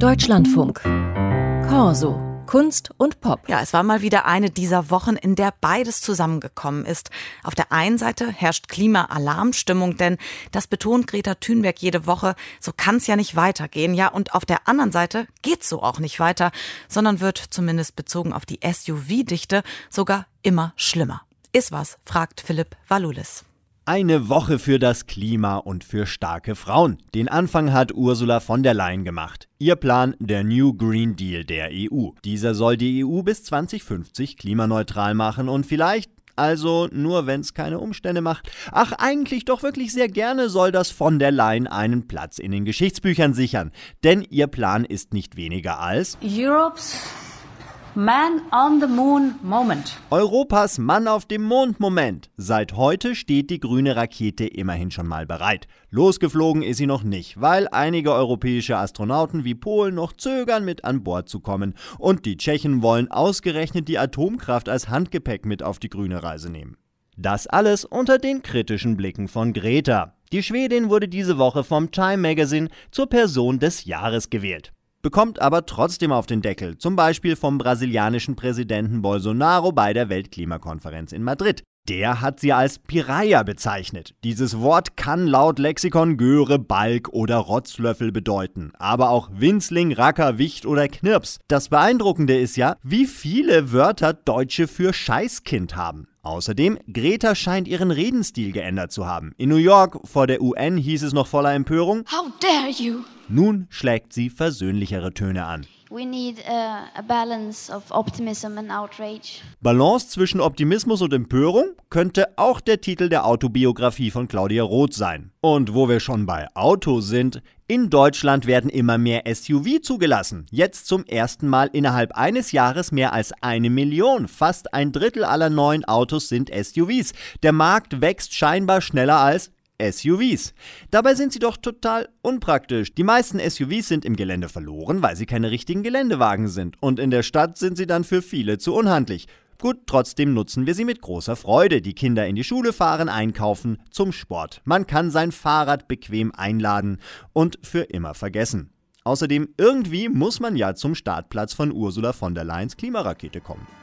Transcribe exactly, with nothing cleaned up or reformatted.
Deutschlandfunk. Corso. Kunst und Pop. Ja, es war mal wieder eine dieser Wochen, in der beides zusammengekommen ist. Auf der einen Seite herrscht Klima-Alarmstimmung, denn das betont Greta Thunberg jede Woche, so kann es ja nicht weitergehen. Ja, und auf der anderen Seite geht's so auch nicht weiter, sondern wird zumindest bezogen auf die S U V-Dichte sogar immer schlimmer. Ist was, fragt Philipp Valulis. Eine Woche für das Klima und für starke Frauen. Den Anfang hat Ursula von der Leyen gemacht. Ihr Plan, der New Green Deal der E U. Dieser soll die E U bis zwanzig fünfzig klimaneutral machen und vielleicht, also nur wenn es keine Umstände macht, ach eigentlich doch wirklich sehr gerne soll das von der Leyen einen Platz in den Geschichtsbüchern sichern. Denn ihr Plan ist nicht weniger als Europe's Man on the Moon Moment. Europas Mann auf dem Mond-Moment. Seit heute steht die grüne Rakete immerhin schon mal bereit. Losgeflogen ist sie noch nicht, weil einige europäische Astronauten wie Polen noch zögern, mit an Bord zu kommen. Und die Tschechen wollen ausgerechnet die Atomkraft als Handgepäck mit auf die grüne Reise nehmen. Das alles unter den kritischen Blicken von Greta. Die Schwedin wurde diese Woche vom Time Magazine zur Person des Jahres gewählt. Bekommt aber trotzdem auf den Deckel, zum Beispiel vom brasilianischen Präsidenten Bolsonaro bei der Weltklimakonferenz in Madrid. Der hat sie als Piraja bezeichnet. Dieses Wort kann laut Lexikon Göre, Balg oder Rotzlöffel bedeuten, aber auch Winzling, Racker, Wicht oder Knirps. Das Beeindruckende ist ja, wie viele Wörter Deutsche für Scheißkind haben. Außerdem, Greta scheint ihren Redenstil geändert zu haben. In New York vor der U N hieß es noch voller Empörung: How dare you? Nun schlägt sie versöhnlichere Töne an. We need a, a balance of optimism and outrage. Balance zwischen Optimismus und Empörung könnte auch der Titel der Autobiografie von Claudia Roth sein. Und wo wir schon bei Auto sind, in Deutschland werden immer mehr S U V zugelassen. Jetzt zum ersten Mal innerhalb eines Jahres mehr als eine Million. Fast ein Drittel aller neuen Autos sind S U Vs. Der Markt wächst scheinbar schneller als S U Vs. Dabei sind sie doch total unpraktisch. Die meisten S U Vs sind im Gelände verloren, weil sie keine richtigen Geländewagen sind. Und in der Stadt sind sie dann für viele zu unhandlich. Gut, trotzdem nutzen wir sie mit großer Freude. Die Kinder in die Schule fahren, einkaufen, zum Sport. Man kann sein Fahrrad bequem einladen und für immer vergessen. Außerdem, irgendwie muss man ja zum Startplatz von Ursula von der Leyens Klimarakete kommen.